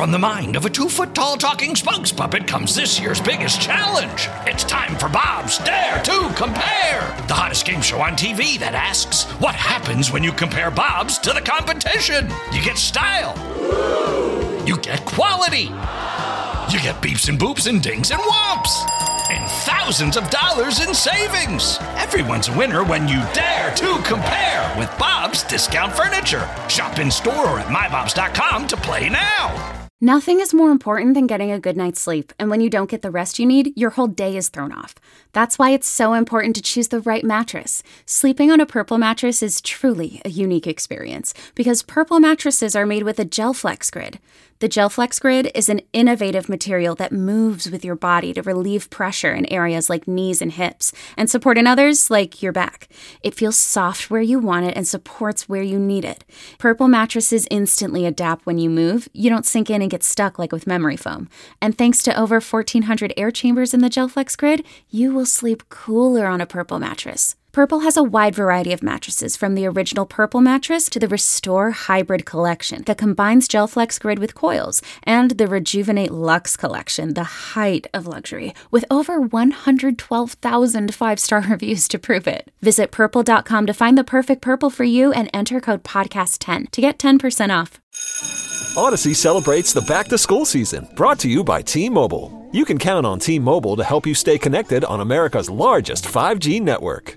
From the mind of a 2-foot-tall talking spokes puppet comes this year's biggest challenge. It's time for Bob's Dare to Compare, the hottest game show on TV that asks, what happens when you compare Bobs to the competition? You get style. You get quality. You get beeps and boops and dings and whomps. And thousands of dollars in savings. Everyone's a winner when you dare to compare with Bob's Discount Furniture. Shop in store or at mybobs.com to play now. Nothing is more important than getting a good night's sleep, and when you don't get the rest you need, your whole day is thrown off. That's why it's so important to choose the right mattress. Sleeping on a Purple mattress is truly a unique experience, because Purple mattresses are made with a GelFlex Grid. The GelFlex Grid is an innovative material that moves with your body to relieve pressure in areas like knees and hips, and support in others like your back. It feels soft where you want it and supports where you need it. Purple mattresses instantly adapt when you move. You don't sink in and get stuck like with memory foam. And thanks to over 1,400 air chambers in the GelFlex Grid, you will sleep cooler on a Purple mattress. Purple has a wide variety of mattresses, from the original Purple mattress to the Restore Hybrid collection that combines GelFlex Grid with coils, and the Rejuvenate Luxe collection, the height of luxury, with over 112,000 five-star reviews to prove it. Visit Purple.com to find the perfect Purple for you and enter code PODCAST10 to get 10% off. Odyssey celebrates the back-to-school season, brought to you by T-Mobile. You can count on T-Mobile to help you stay connected on America's largest 5G network.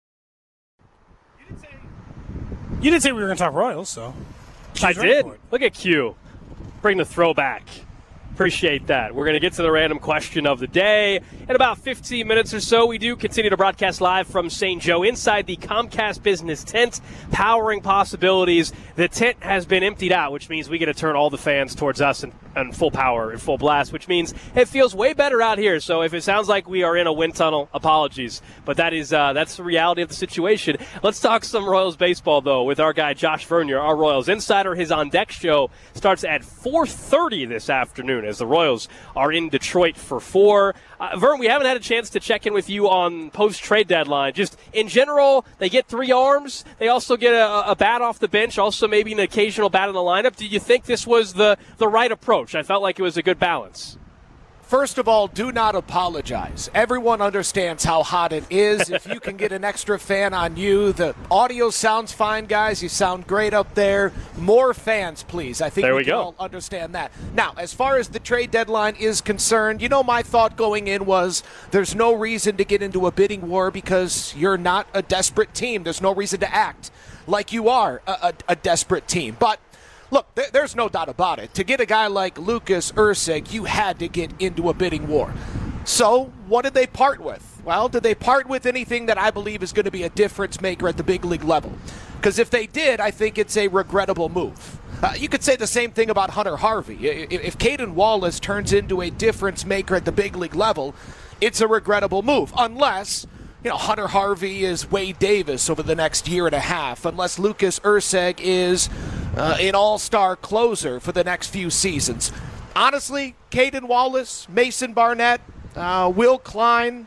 You didn't say we were going to talk Royals, so. I did. Look at Q. Bring the throwback. Appreciate that. We're going to get to the random question of the day. In about 15 minutes or so, we do continue to broadcast live from St. Joe inside the Comcast Business Tent, powering possibilities. The tent has been emptied out, which means we get to turn all the fans towards us and full power and full blast, which means it feels way better out here. So if it sounds like we are in a wind tunnel, apologies. But that's the reality of the situation. Let's talk some Royals baseball, though, with our guy Josh Vernier, our Royals insider. His On Deck show starts at 4:30 this afternoon as the Royals are in Detroit for 4. Vern, we haven't had a chance to check in with you on post-trade deadline. Just in general, they get 3 arms. They also get a bat off the bench, also maybe an occasional bat in the lineup. Do you think this was the right approach? I felt like it was a good balance. First of all, do not apologize. Everyone understands how hot it is. If you can get an extra fan on you, the audio sounds fine, guys. You sound great up there. More fans, please. I think we can all understand that. Now, as far as the trade deadline is concerned, my thought going in was there's no reason to get into a bidding war because you're not a desperate team. There's no reason to act like you are a desperate team. But look, there's no doubt about it. To get a guy like Lucas Erceg, you had to get into a bidding war. So what did they part with? Well, did they part with anything that I believe is going to be a difference maker at the big league level? Because if they did, I think it's a regrettable move. You could say the same thing about Hunter Harvey. If Caden Wallace turns into a difference maker at the big league level, it's a regrettable move. Unless Hunter Harvey is Wade Davis over the next year and a half, unless Lucas Erceg is an all-star closer for the next few seasons. Honestly, Caden Wallace, Mason Barnett, Will Klein,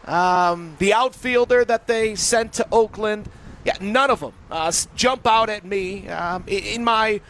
the outfielder that they sent to Oakland, none of them jump out at me in my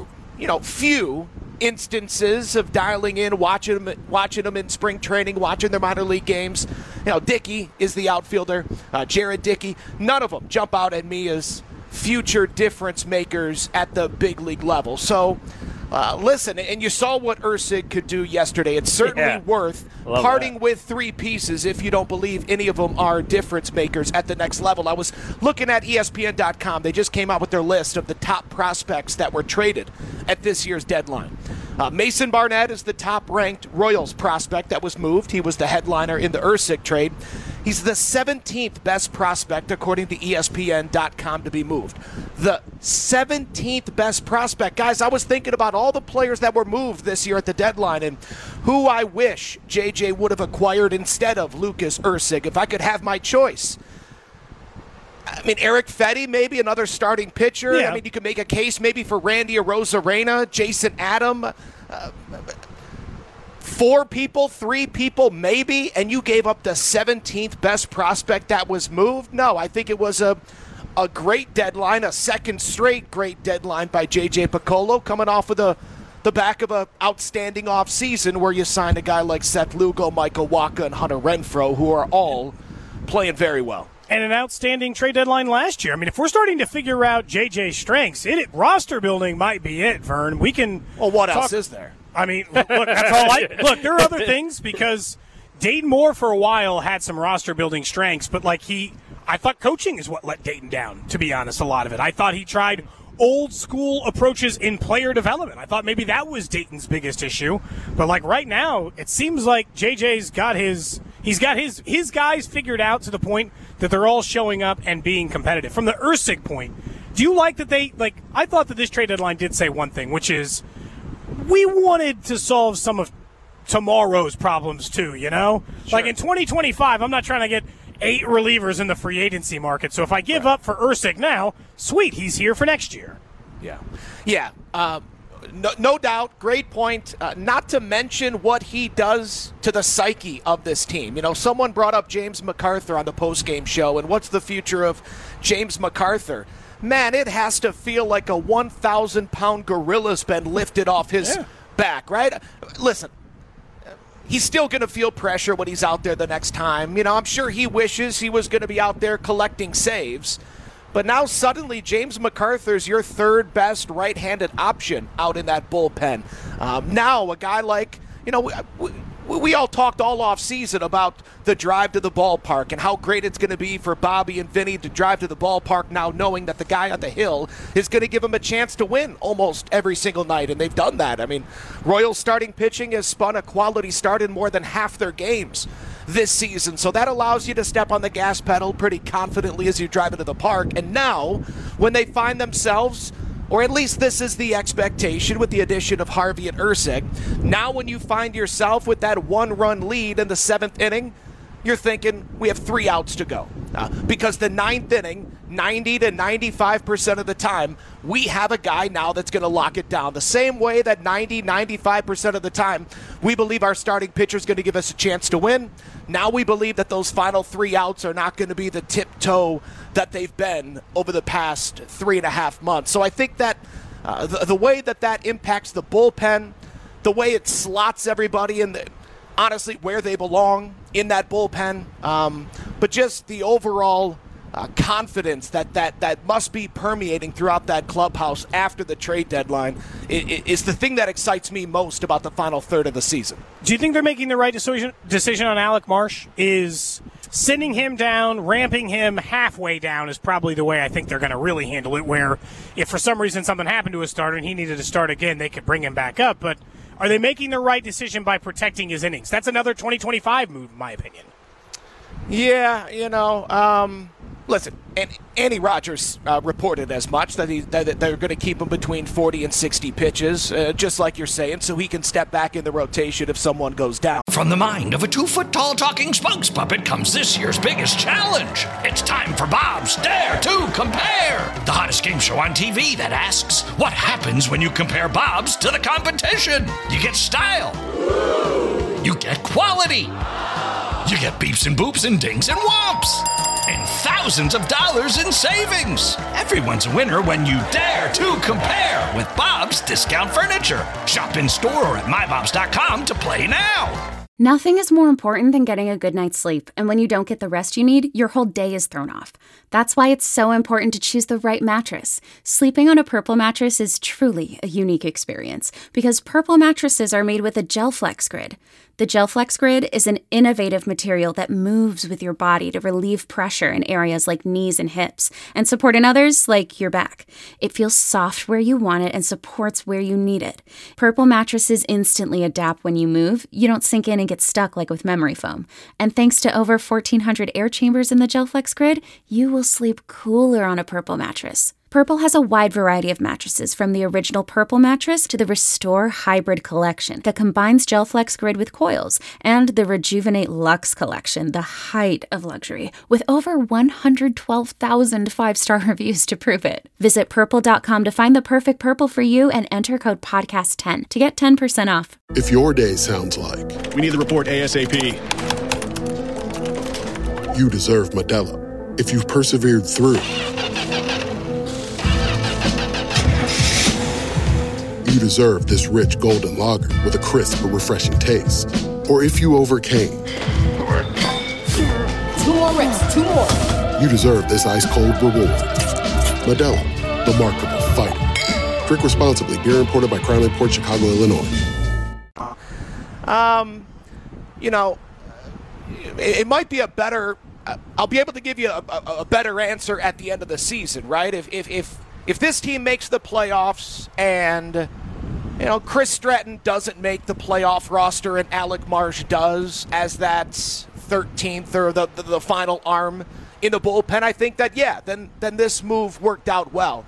few instances of dialing in, watching them in spring training, watching their minor league games. Dickey is the outfielder, Jared Dickey. None of them jump out at me as future difference makers at the big league level. So, listen, and you saw what Erceg could do yesterday. It's certainly worth parting with 3 pieces if you don't believe any of them are difference makers at the next level. I was looking at ESPN.com. They just came out with their list of the top prospects that were traded at this year's deadline. Mason Barnett is the top-ranked Royals prospect that was moved. He was the headliner in the Erceg trade. He's the 17th best prospect, according to ESPN.com, to be moved. The 17th best prospect. Guys, I was thinking about all the players that were moved this year at the deadline and who I wish JJ would have acquired instead of Lucas Erceg if I could have my choice. I mean, Eric Fetty, maybe another starting pitcher. Yeah. I mean, you could make a case maybe for Randy Arozarena, Jason Adam. 4 people, 3 people, maybe, and you gave up the 17th best prospect that was moved? No, I think it was a great deadline, a second straight great deadline by J.J. Picollo, coming off of the the back of an outstanding offseason where you signed a guy like Seth Lugo, Michael Wacha, and Hunter Renfroe, who are all playing very well. And an outstanding trade deadline last year. I mean, if we're starting to figure out JJ's strengths, roster building might be it, Vern. We can. Well, what else is there? I mean, look, that's all look, there are other things because Dayton Moore for a while had some roster building strengths, but I thought coaching is what let Dayton down, to be honest, a lot of it. I thought he tried old school approaches in player development. I thought maybe that was Dayton's biggest issue. But right now, it seems like JJ's got his guys figured out to the point that they're all showing up and being competitive. From the Erceg point, do you like that I thought that this trade deadline did say one thing, which is we wanted to solve some of tomorrow's problems too, you know? Sure. Like in 2025, I'm not trying to get 8 relievers in the free agency market. So if I give up for Erceg now, sweet, he's here for next year. Yeah. No doubt. Great point. Not to mention what he does to the psyche of this team. You know, someone brought up James MacArthur on the postgame show, and what's the future of James MacArthur? Man, it has to feel like a 1,000-pound gorilla's been lifted off his back, right? Listen, he's still going to feel pressure when he's out there the next time. You know, I'm sure he wishes he was going to be out there collecting saves. But now suddenly James MacArthur's your third best right-handed option out in that bullpen. Now a guy like, you know, we all talked all off season about the drive to the ballpark and how great it's going to be for Bobby and Vinny to drive to the ballpark now knowing that the guy on the hill is going to give them a chance to win almost every single night, and they've done that. I mean, Royals starting pitching has spun a quality start in more than half their games this season, so that allows you to step on the gas pedal pretty confidently as you drive into the park. And now, when they find themselves, or at least this is the expectation with the addition of Harvey and Erceg, now when you find yourself with that 1-run lead in the 7th inning, you're thinking we have 3 outs to go. Because the 9th inning, 90 to 95% of the time, we have a guy now that's going to lock it down. The same way that 90, 95% of the time, we believe our starting pitcher is going to give us a chance to win. Now we believe that those final 3 outs are not going to be the tiptoe that they've been over the past 3.5 months. So I think that the way that impacts the bullpen, the way it slots everybody in honestly where they belong in that bullpen, but just the overall confidence that must be permeating throughout that clubhouse after the trade deadline is the thing that excites me most about the final third of the season. Do you think they're making the right decision on Alec Marsh? Is sending him down, ramping him halfway down is probably the way I think they're going to really handle it, where if for some reason something happened to a starter and he needed to start again, they could bring him back up. But are they making the right decision by protecting his innings? That's another 2025 move, in my opinion. Yeah, you know, listen, Andy Rogers reported as much, that they're going to keep him between 40 and 60 pitches, just like you're saying, so he can step back in the rotation if someone goes down. From the mind of a 2-foot-tall talking spokes puppet comes this year's biggest challenge. It's time for Bob's Dare to Compare, the hottest game show on TV that asks, what happens when you compare Bob's to the competition? You get style. You get quality. You get beeps and boops and dings and whomps. And thousands of dollars in savings. Everyone's a winner when you dare to compare with Bob's Discount Furniture. Shop in store or at mybobs.com to play now. Nothing is more important than getting a good night's sleep, and when you don't get the rest you need, your whole day is thrown off. That's why it's so important to choose the right mattress. Sleeping on a Purple mattress is truly a unique experience, because Purple mattresses are made with a GelFlex Grid. The GelFlex Grid is an innovative material that moves with your body to relieve pressure in areas like knees and hips, and support in others like your back. It feels soft where you want it and supports where you need it. Purple mattresses instantly adapt when you move. You don't sink in and get stuck like with memory foam. And thanks to over 1,400 air chambers in the GelFlex Grid, you will sleep cooler on a Purple mattress. Purple has a wide variety of mattresses, from the original Purple mattress to the Restore Hybrid collection that combines GelFlex Grid with coils, and the Rejuvenate Luxe collection, the height of luxury, with over 112,000 5-star reviews to prove it. Visit Purple.com to find the perfect Purple for you and enter code PODCAST10 to get 10% off. If your day sounds like, we need the report ASAP, you deserve Modelo. If you've persevered through, you you deserve this rich golden lager with a crisp but refreshing taste. Or if you overcame. 2 more reps, 2 more. You deserve this ice-cold reward. Modelo, the Markable Fighter. Drink responsibly. Beer imported by Crown Imports, Chicago, Illinois. It might be a better. I'll be able to give you a better answer at the end of the season, right? If this team makes the playoffs and Chris Stratton doesn't make the playoff roster and Alec Marsh does as that 13th or the final arm in the bullpen, I think that then this move worked out well.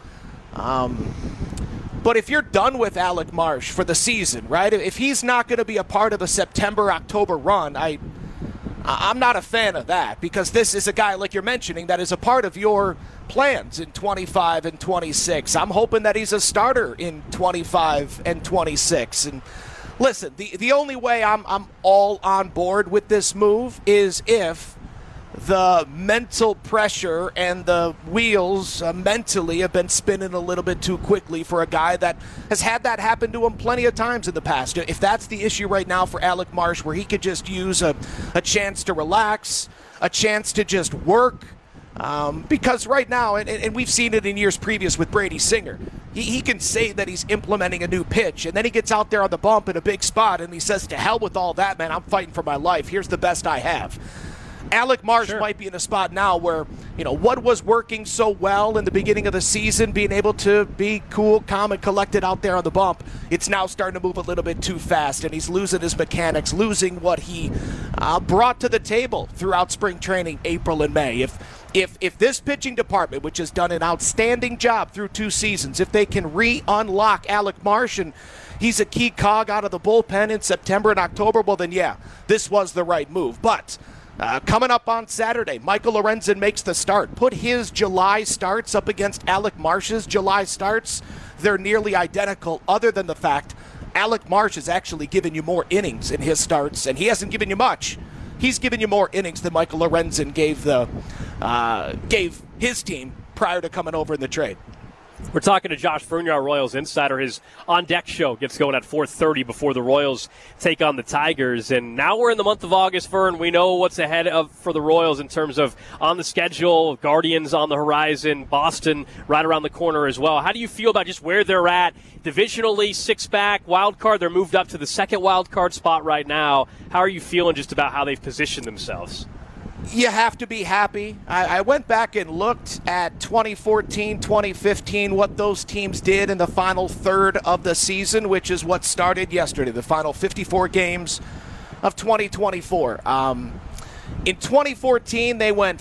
But if you're done with Alec Marsh for the season, right? If he's not going to be a part of a September-October run, I'm not a fan of that, because this is a guy, like you're mentioning, that is a part of your plans in 25 and 26. I'm hoping that he's a starter in 25 and 26. And listen, the only way I'm all on board with this move is if the mental pressure and the wheels mentally have been spinning a little bit too quickly for a guy that has had that happen to him plenty of times in the past. If that's the issue right now for Alec Marsh, where he could just use a chance to relax, a chance to just work, because right now, and we've seen it in years previous with Brady Singer, he can say that he's implementing a new pitch, and then he gets out there on the bump in a big spot, and he says, to hell with all that, man, I'm fighting for my life. Here's the best I have. Alec Marsh might be in a spot now where, what was working so well in the beginning of the season, being able to be cool, calm, and collected out there on the bump, it's now starting to move a little bit too fast, and he's losing his mechanics, losing what he brought to the table throughout spring training, April and May. If this pitching department, which has done an outstanding job through 2 seasons, if they can re-unlock Alec Marsh and he's a key cog out of the bullpen in September and October, well then, this was the right move. But coming up on Saturday, Michael Lorenzen makes the start. Put his July starts up against Alec Marsh's July starts. They're nearly identical, other than the fact Alec Marsh has actually given you more innings in his starts, and he hasn't given you much. He's given you more innings than Michael Lorenzen gave his team prior to coming over in the trade. We're talking to Josh Fournier, our Royals insider. His on-deck show gets going at 4:30 before the Royals take on the Tigers. And now we're in the month of August, Vern. We know what's ahead for the Royals in terms of on the schedule, Guardians on the horizon, Boston right around the corner as well. How do you feel about just where they're at? Divisionally, 6-back, wild card. They're moved up to the second wild card spot right now. How are you feeling just about how they've positioned themselves? You have to be happy. I went back and looked at 2014, 2015, what those teams did in the final third of the season, which is what started yesterday, the final 54 games of 2024. In 2014, they won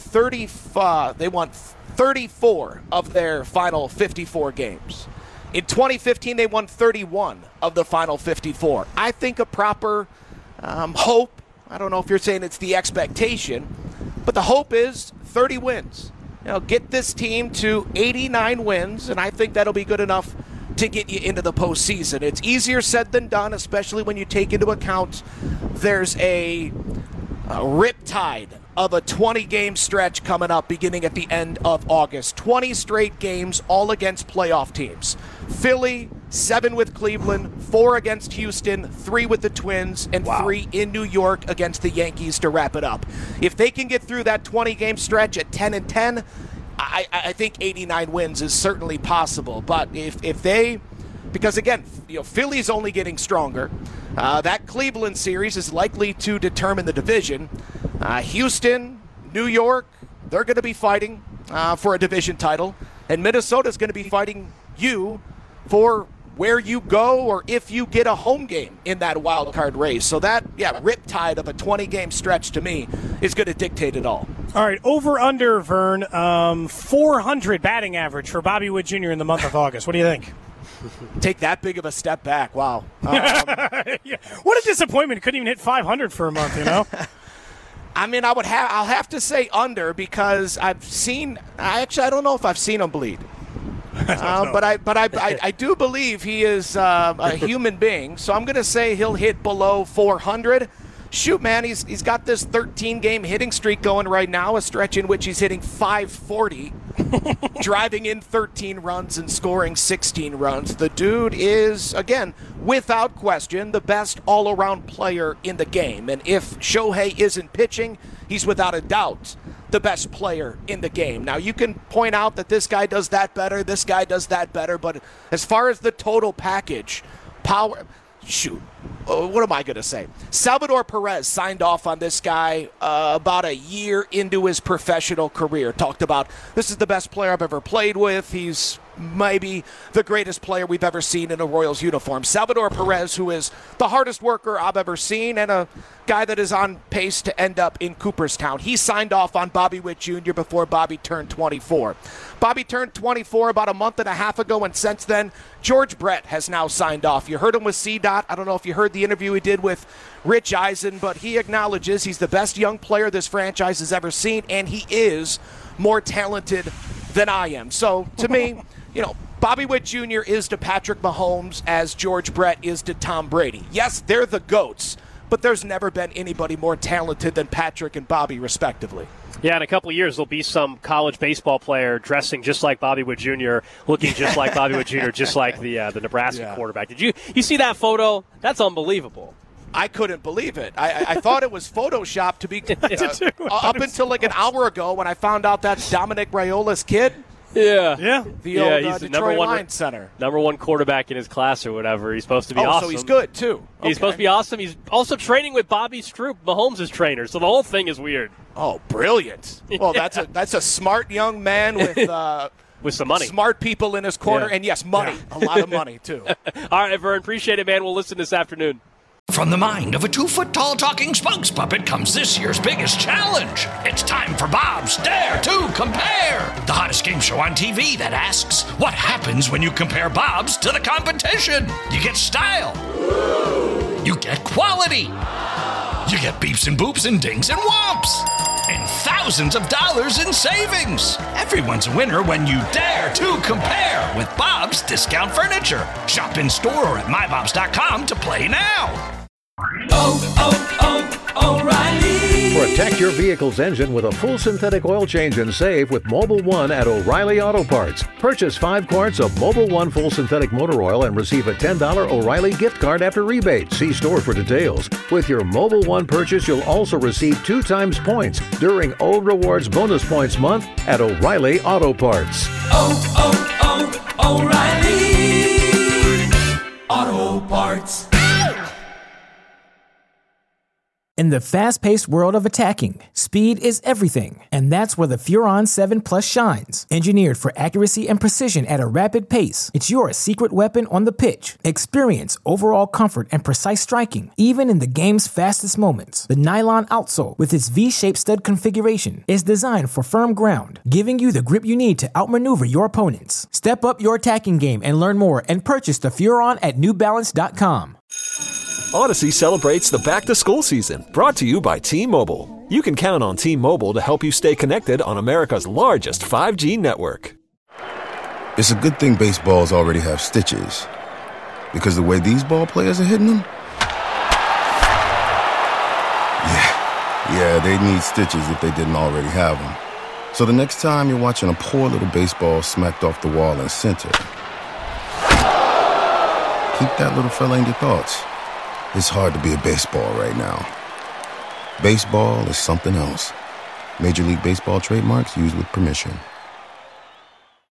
34 of their final 54 games. In 2015, they won 31 of the final 54. I think a proper hope, I don't know if you're saying it's the expectation, but the hope is 30 wins. Get this team to 89 wins, and I think that'll be good enough to get you into the postseason. It's easier said than done, especially when you take into account there's a riptide of a 20-game stretch coming up beginning at the end of August. 20 straight games, all against playoff teams. Philly, 7 with Cleveland, 4 against Houston, 3 with the Twins, and 3 in New York against the Yankees to wrap it up. If they can get through that 20-game stretch at 10-10, I think 89 wins is certainly possible. But if they, because again, Philly's only getting stronger. That Cleveland series is likely to determine the division. Houston, New York, they're going to be fighting for a division title, and Minnesota's going to be fighting you for where you go or if you get a home game in that wild card race. So that, riptide of a 20-game stretch to me is going to dictate it all. All right, over-under, Vern, 400 batting average for Bobby Witt Jr. in the month of August. What do you think? Take that big of a step back. Wow. What a disappointment. Couldn't even hit 500 for a month, I mean, I'll have to say under, because I don't know if I've seen him bleed. But I do believe he is a human being, so I'm going to say he'll hit below 400. shoot, man, he's got this 13-game hitting streak going right now, a stretch in which he's hitting .540, driving in 13 runs and scoring 16 runs. The dude is, again, without question, the best all-around player in the game. And if Shohei isn't pitching, he's without a doubt the best player in the game. Now, you can point out that this guy does that better, this guy does that better, but as far as the total package, power... Shoot, what am I going to say? Salvador Perez signed off on this guy about a year into his professional career. Talked about, this is the best player I've ever played with. He's maybe the greatest player we've ever seen in a Royals uniform. Salvador Perez, who is the hardest worker I've ever seen and a guy that is on pace to end up in Cooperstown. He signed off on Bobby Witt Jr. before Bobby turned 24. Bobby turned 24 about a month and a half ago, and since then, George Brett has now signed off. You heard him with CDOT. I don't know if you heard the interview he did with Rich Eisen, but he acknowledges he's the best young player this franchise has ever seen, and he is more talented than I am. So, to me, Bobby Witt Jr. is to Patrick Mahomes as George Brett is to Tom Brady. Yes, they're the GOATs, but there's never been anybody more talented than Patrick and Bobby, respectively. Yeah, in a couple of years, there'll be some college baseball player dressing just like Bobby Witt Jr., looking just like Bobby Witt Jr., just like the Nebraska quarterback. Did you see that photo? That's unbelievable. I couldn't believe it. I thought it was Photoshopped to be up until like an hour ago when I found out that's Dominic Raiola's kid. Yeah. The old he's Detroit Lions center. Number one quarterback in his class or whatever. He's supposed to be awesome. So he's good, too. Okay. He's supposed to be awesome. He's also training with Bobby Stroop, Mahomes' trainer, so the whole thing is weird. Oh, brilliant. Well, that's a smart young man with some money. Smart people in his corner, and yes, money. A lot of money, too. All right, Vern, appreciate it, man. We'll listen this afternoon. From the mind of a 2-foot-tall talking spokes puppet comes this year's biggest challenge. It's time for Bob's Dare to Compare, the hottest game show on TV that asks, what happens when you compare Bob's to the competition? You get style. You get quality. You get beeps and boops and dings and whomps. And thousands of dollars in savings. Everyone's a winner when you dare to compare with Bob's Discount Furniture. Shop in store or at mybobs.com to play now. O'Reilly. Protect your vehicle's engine with a full synthetic oil change and save with Mobil 1 at O'Reilly Auto Parts. Purchase 5 quarts of Mobil 1 full synthetic motor oil and receive a $10 O'Reilly gift card after rebate. See store for details. With your Mobil 1 purchase, you'll also receive 2 times points during Old Rewards Bonus Points Month at O'Reilly Auto Parts. O'Reilly Auto Parts. In the fast-paced world of attacking, speed is everything, and that's where the Furon 7 Plus shines. Engineered for accuracy and precision at a rapid pace, it's your secret weapon on the pitch. Experience overall comfort and precise striking, even in the game's fastest moments. The nylon outsole, with its V-shaped stud configuration, is designed for firm ground, giving you the grip you need to outmaneuver your opponents. Step up your attacking game and learn more and purchase the Furon at NewBalance.com. Odyssey celebrates the back-to-school season, brought to you by T-Mobile. You can count on T-Mobile to help you stay connected on America's largest 5G network. It's a good thing baseballs already have stitches, because the way these ball players are hitting them, yeah, they need stitches if they didn't already have them. So the next time you're watching a poor little baseball smacked off the wall in center, keep that little fella in your thoughts. It's hard to be a baseball right now. Baseball is something else. Major League Baseball trademarks used with permission.